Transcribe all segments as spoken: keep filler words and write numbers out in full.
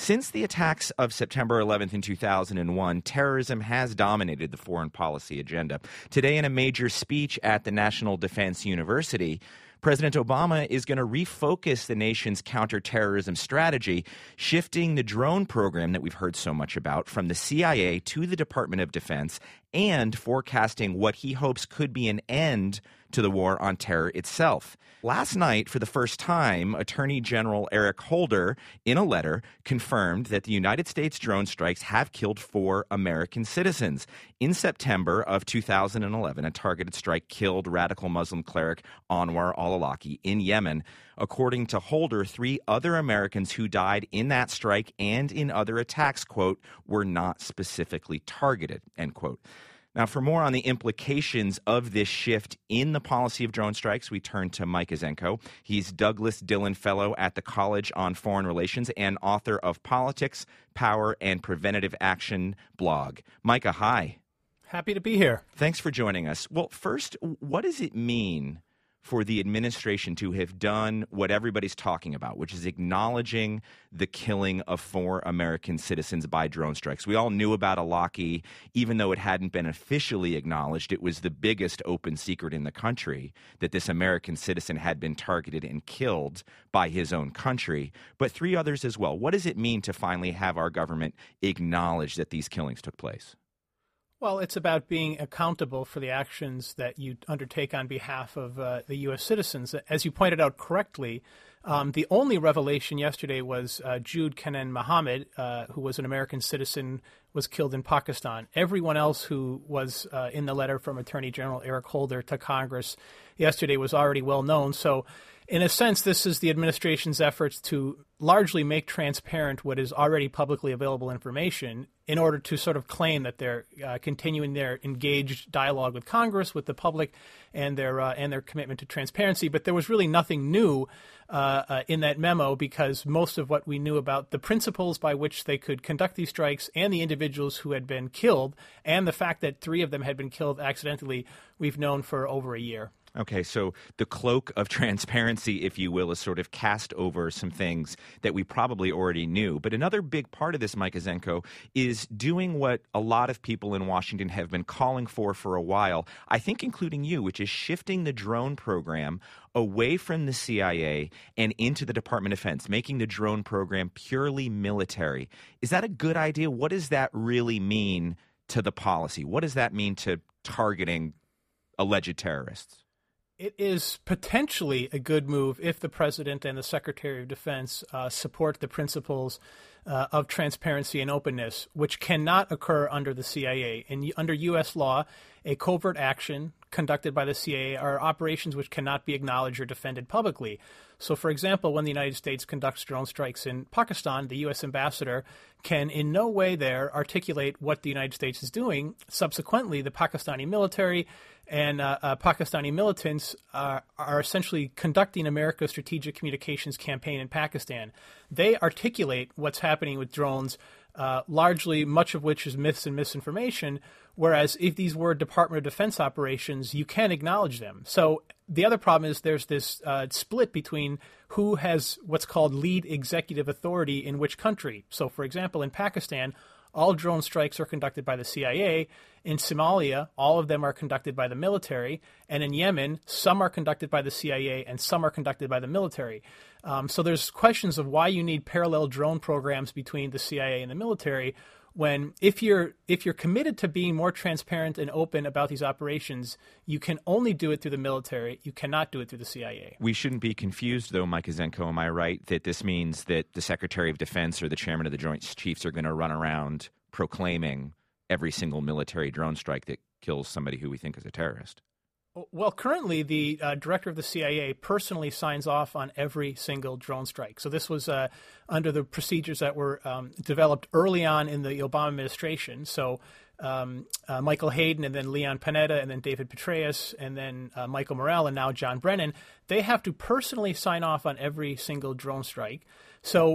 Since the attacks of September eleventh in two thousand one, terrorism has dominated the foreign policy agenda. Today, in a major speech at the National Defense University, President Obama is going to refocus the nation's counterterrorism strategy, shifting the drone program that we've heard so much about from the C I A to the Department of Defense, and forecasting what he hopes could be an end to the war on terror itself. Last night, for the first time, Attorney General Eric Holder, in a letter, confirmed that the United States drone strikes have killed four American citizens. In September of two thousand eleven, a targeted strike killed radical Muslim cleric Anwar al-Awlaki in Yemen. According to Holder, three other Americans who died in that strike and in other attacks, quote, were not specifically targeted, end quote. Now, for more on the implications of this shift in the policy of drone strikes, we turn to Mike Izenko. He's Douglas Dillon Fellow at the College on Foreign Relations and author of Politics, Power, and Preventative Action blog. Micah, hi. Happy to be here. Thanks for joining us. Well, first, what does it mean for the administration to have done what everybody's talking about, which is acknowledging the killing of four American citizens by drone strikes? We all knew about Awlaki, even though it hadn't been officially acknowledged. It was the biggest open secret in the country that this American citizen had been targeted and killed by his own country, but three others as well. What does it mean to finally have our government acknowledge that these killings took place? Well, it's about being accountable for the actions that you undertake on behalf of uh, the U S citizens. As you pointed out correctly, um, the only revelation yesterday was uh, Jude Kenan Mohammed, uh, who was an American citizen, was killed in Pakistan. Everyone else who was uh, in the letter from Attorney General Eric Holder to Congress yesterday was already well known. So in a sense, this is the administration's efforts to largely make transparent what is already publicly available information in order to sort of claim that they're uh, continuing their engaged dialogue with Congress, with the public, and their uh, and their commitment to transparency. But there was really nothing new uh, uh, in that memo, because most of what we knew about the principles by which they could conduct these strikes and the individuals who had been killed, and the fact that three of them had been killed accidentally, we've known for over a year. Okay, so the cloak of transparency, if you will, is sort of cast over some things that we probably already knew. But another big part of this, Mike Izenko, is doing what a lot of people in Washington have been calling for for a while, I think including you, which is shifting the drone program away from the C I A and into the Department of Defense, making the drone program purely military. Is that a good idea? What does that really mean to the policy? What does that mean to targeting alleged terrorists? It is potentially a good move if the president and the Secretary of Defense uh, support the principles uh, of transparency and openness, which cannot occur under the C I A. And under U S law, a covert action conducted by the C I A are operations which cannot be acknowledged or defended publicly. So, for example, when the United States conducts drone strikes in Pakistan, the U S ambassador can in no way there articulate what the United States is doing. Subsequently, the Pakistani military and uh, uh, Pakistani militants are, are essentially conducting America's strategic communications campaign in Pakistan. They articulate what's happening with drones, uh, largely much of which is myths and misinformation, whereas if these were Department of Defense operations, you can acknowledge them. So the other problem is there's this uh, split between who has what's called lead executive authority in which country. So, for example, in Pakistan, all drone strikes are conducted by the C I A. In Somalia, all of them are conducted by the military. And in Yemen, some are conducted by the C I A and some are conducted by the military. Um, so there's questions of why you need parallel drone programs between the C I A and the military, when if you're if you're committed to being more transparent and open about these operations, you can only do it through the military. You cannot do it through the C I A. We shouldn't be confused, though, Mike Izenko, am I right, that this means that the Secretary of Defense or the Chairman of the Joint Chiefs are going to run around proclaiming every single military drone strike that kills somebody who we think is a terrorist? Well, currently, the uh, director of the C I A personally signs off on every single drone strike. So this was uh, under the procedures that were um, developed early on in the Obama administration. So um, uh, Michael Hayden and then Leon Panetta and then David Petraeus and then uh, Michael Morell and now John Brennan, they have to personally sign off on every single drone strike. So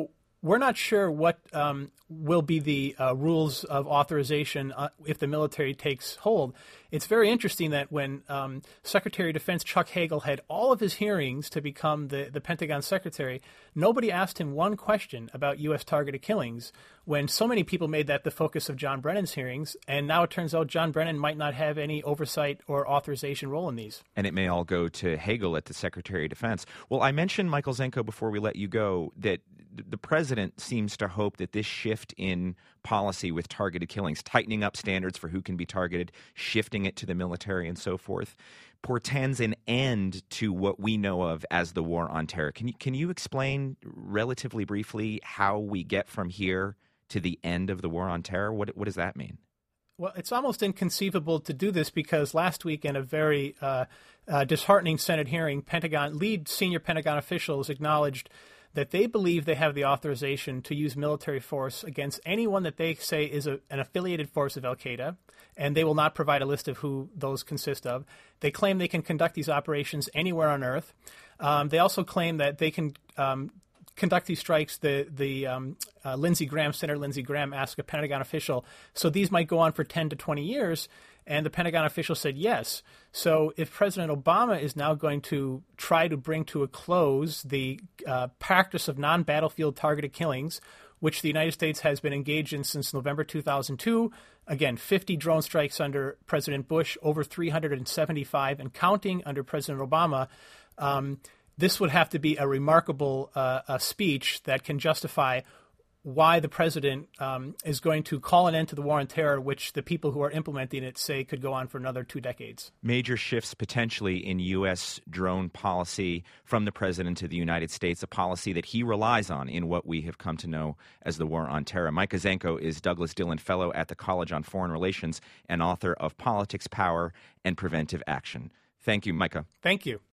we're not sure what um, will be the uh, rules of authorization uh, if the military takes hold. It's very interesting that when um, Secretary of Defense Chuck Hagel had all of his hearings to become the, the Pentagon secretary, nobody asked him one question about U S targeted killings, when so many people made that the focus of John Brennan's hearings, and now it turns out John Brennan might not have any oversight or authorization role in these. And it may all go to Hagel at the Secretary of Defense. Well, I mentioned, Michael Zenko, before we let you go, that the president seems to hope that this shift in policy with targeted killings, tightening up standards for who can be targeted, shifting it to the military and so forth, portends an end to what we know of as the war on terror. Can you, can you explain relatively briefly how we get from here to the end of the war on terror? What, what does that mean? Well, it's almost inconceivable to do this because last week in a very uh, uh, disheartening Senate hearing, Pentagon lead senior Pentagon officials acknowledged that they believe they have the authorization to use military force against anyone that they say is a, an affiliated force of al-Qaeda, and they will not provide a list of who those consist of. They claim they can conduct these operations anywhere on Earth. Um, they also claim that they can um, conduct these strikes. The the um, uh, Lindsey Graham, Senator Lindsey Graham, asked a Pentagon official, so these might go on for ten to twenty years. And the Pentagon official said yes. So if President Obama is now going to try to bring to a close the uh, practice of non-battlefield targeted killings, which the United States has been engaged in since November two thousand two, again, fifty drone strikes under President Bush, over three hundred seventy-five and counting under President Obama, um, this would have to be a remarkable uh, a speech that can justify why the president um, is going to call an end to the war on terror, which the people who are implementing it say could go on for another two decades. Major shifts potentially in U S drone policy from the president of the United States, a policy that he relies on in what we have come to know as the war on terror. Micah Zenko is Douglas Dillon Fellow at the College on Foreign Relations and author of Politics, Power, and Preventive Action. Thank you, Micah. Thank you.